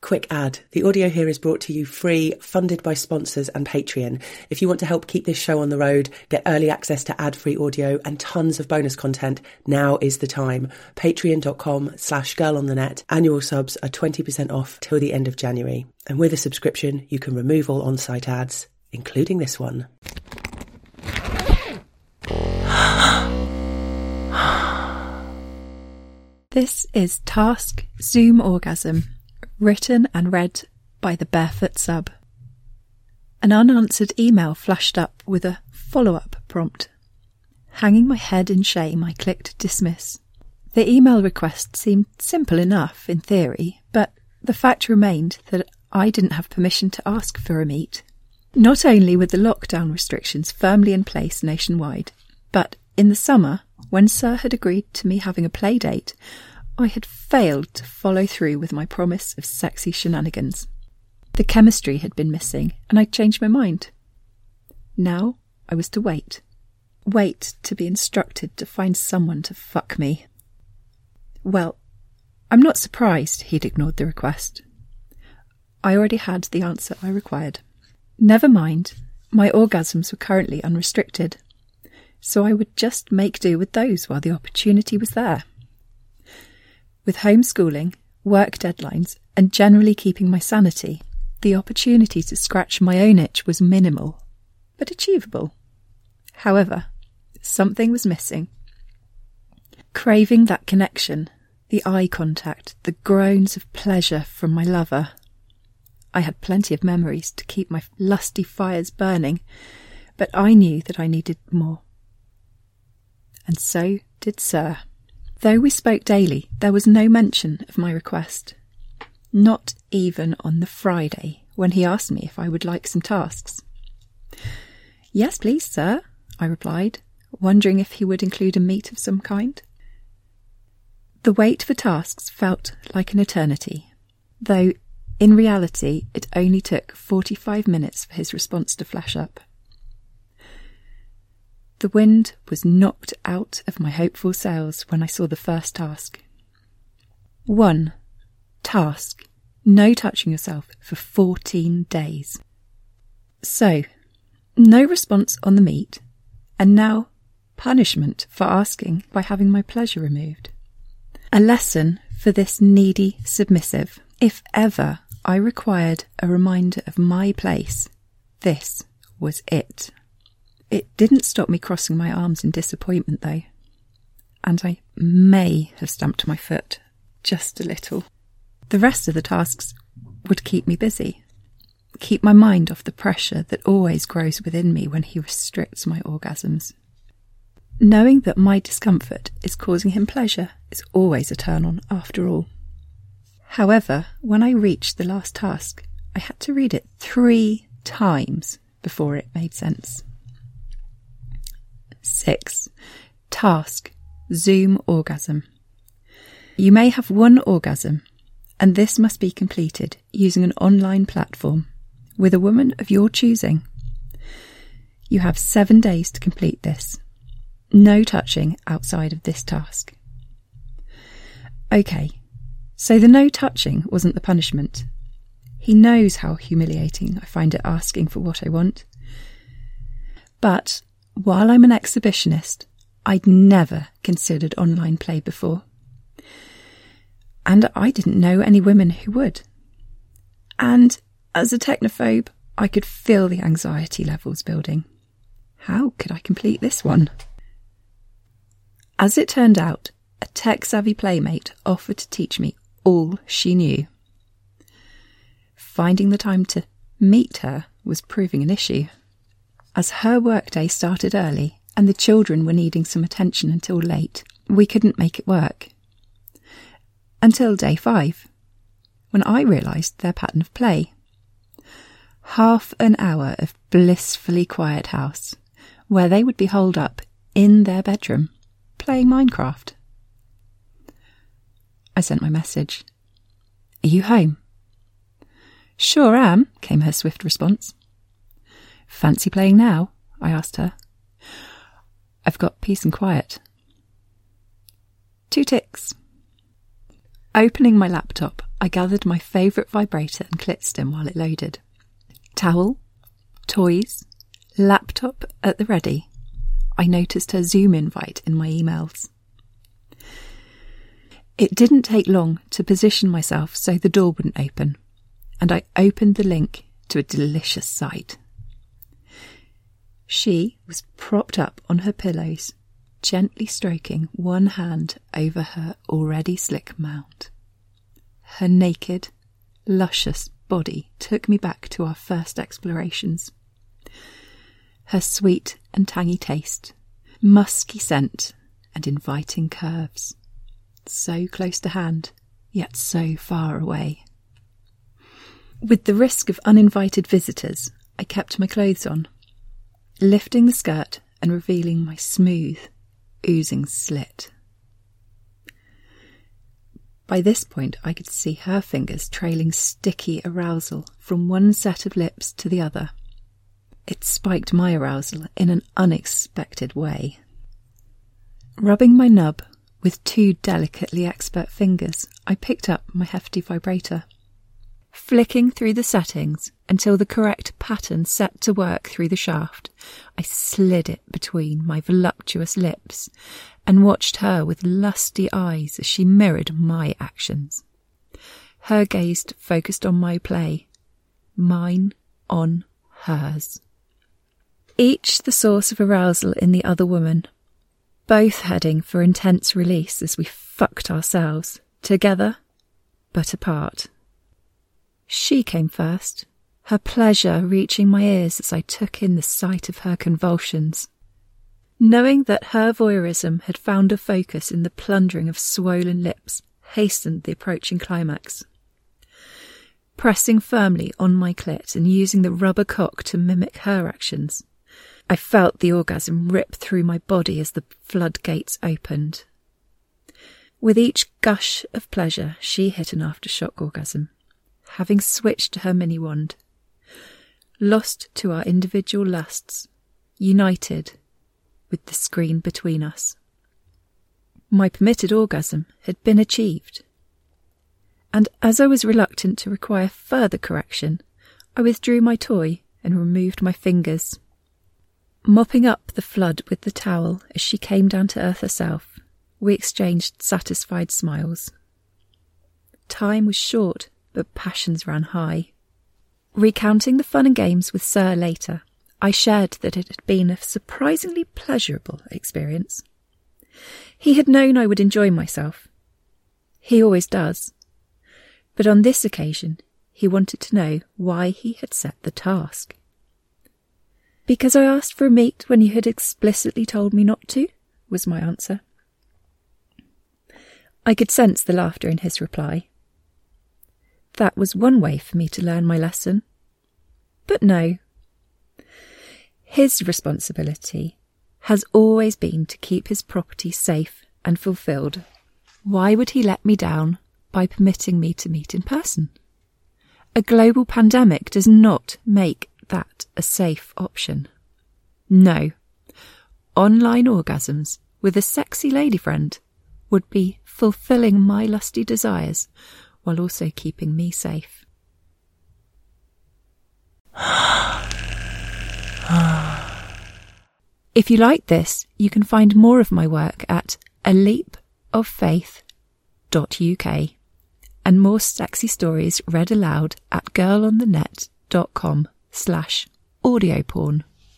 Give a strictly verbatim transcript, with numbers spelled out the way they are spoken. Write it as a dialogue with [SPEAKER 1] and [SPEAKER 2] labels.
[SPEAKER 1] Quick ad. The audio here is brought to you free, funded by sponsors and Patreon. If you want to help keep this show on the road, get early access to ad-free audio and tons of bonus content, now is the time. Patreon.com slash girl on the net. Annual subs are twenty percent off till the end of January. And with a subscription, you can remove all on-site ads, including this one.
[SPEAKER 2] This is Task Zoom Orgasm, written and read by the Barefoot Sub. An unanswered email flashed up with a follow-up prompt. Hanging my head in shame, I clicked dismiss. The email request seemed simple enough in theory, but the fact remained that I didn't have permission to ask for a meet. Not only were the lockdown restrictions firmly in place nationwide, but in the summer, when Sir had agreed to me having a play date, I had failed to follow through with my promise of sexy shenanigans. The chemistry had been missing, and I'd changed my mind. Now I was to wait. Wait to be instructed to find someone to fuck me. Well, I'm not surprised he'd ignored the request. I already had the answer I required. Never mind, my orgasms were currently unrestricted, so I would just make do with those while the opportunity was there. With homeschooling, work deadlines, and generally keeping my sanity, the opportunity to scratch my own itch was minimal, but achievable. However, something was missing. Craving that connection, the eye contact, the groans of pleasure from my lover. I had plenty of memories to keep my lusty fires burning, but I knew that I needed more. And so did Sir. Though we spoke daily, there was no mention of my request. Not even on the Friday, when he asked me if I would like some tasks. Yes, please, sir, I replied, wondering if he would include a meet of some kind. The wait for tasks felt like an eternity, though in reality it only took forty-five minutes for his response to flash up. The wind was knocked out of my hopeful sails when I saw the first task. One. Task. No touching yourself for fourteen days. So, no response on the meet, and now punishment for asking by having my pleasure removed. A lesson for this needy submissive. If ever I required a reminder of my place, this was it. It didn't stop me crossing my arms in disappointment, though, and I may have stamped my foot just a little. The rest of the tasks would keep me busy, keep my mind off the pressure that always grows within me when he restricts my orgasms. Knowing that my discomfort is causing him pleasure is always a turn-on after all. However, when I reached the last task, I had to read it three times before it made sense. Six. Task. Zoom orgasm. You may have one orgasm, and this must be completed using an online platform with a woman of your choosing. You have seven days to complete this. No touching outside of this task. Okay, so the no touching wasn't the punishment. He knows how humiliating I find it asking for what I want. But while I'm an exhibitionist, I'd never considered online play before. And I didn't know any women who would. And as a technophobe, I could feel the anxiety levels building. How could I complete this one? As it turned out, a tech-savvy playmate offered to teach me all she knew. Finding the time to meet her was proving an issue. As her workday started early and the children were needing some attention until late, we couldn't make it work. Until day five, when I realised their pattern of play. Half an hour of blissfully quiet house, where they would be holed up in their bedroom, playing Minecraft. I sent my message. Are you home? Sure am, came her swift response. Fancy playing now? I asked her. I've got peace and quiet. Two ticks. Opening my laptop, I gathered my favourite vibrator and clitzed him while it loaded. Towel, toys, laptop at the ready. I noticed her Zoom invite in my emails. It didn't take long to position myself so the door wouldn't open, and I opened the link to a delicious sight. She was propped up on her pillows, gently stroking one hand over her already slick mount. Her naked, luscious body took me back to our first explorations. Her sweet and tangy taste, musky scent, and inviting curves. So close to hand, yet so far away. With the risk of uninvited visitors, I kept my clothes on, lifting the skirt and revealing my smooth, oozing slit. By this point, I could see her fingers trailing sticky arousal from one set of lips to the other. It spiked my arousal in an unexpected way. Rubbing my nub with two delicately expert fingers, I picked up my hefty vibrator. Flicking through the settings until the correct pattern set to work through the shaft, I slid it between my voluptuous lips and watched her with lusty eyes as she mirrored my actions. Her gaze focused on my play, mine on hers. Each the source of arousal in the other woman, both heading for intense release as we fucked ourselves, together but apart. She came first, her pleasure reaching my ears as I took in the sight of her convulsions. Knowing that her voyeurism had found a focus in the plundering of swollen lips hastened the approaching climax. Pressing firmly on my clit and using the rubber cock to mimic her actions, I felt the orgasm rip through my body as the floodgates opened. With each gush of pleasure, she hit an aftershock orgasm, having switched to her mini wand. Lost to our individual lusts, united with the screen between us. My permitted orgasm had been achieved, and as I was reluctant to require further correction, I withdrew my toy and removed my fingers. Mopping up the flood with the towel as she came down to earth herself, we exchanged satisfied smiles. Time was short, but passions ran high. Recounting the fun and games with Sir later, I shared that it had been a surprisingly pleasurable experience. He had known I would enjoy myself. He always does. But on this occasion, he wanted to know why he had set the task. Because I asked for a meet when you had explicitly told me not to, was my answer. I could sense the laughter in his reply. That was one way for me to learn my lesson. But no. His responsibility has always been to keep his property safe and fulfilled. Why would he let me down by permitting me to meet in person? A global pandemic does not make that a safe option. No. Online orgasms with a sexy lady friend would be fulfilling my lusty desires while also keeping me safe. If you like this, you can find more of my work at a leap of faith dot U K and more sexy stories read aloud at girl on the net dot com slash audio porn.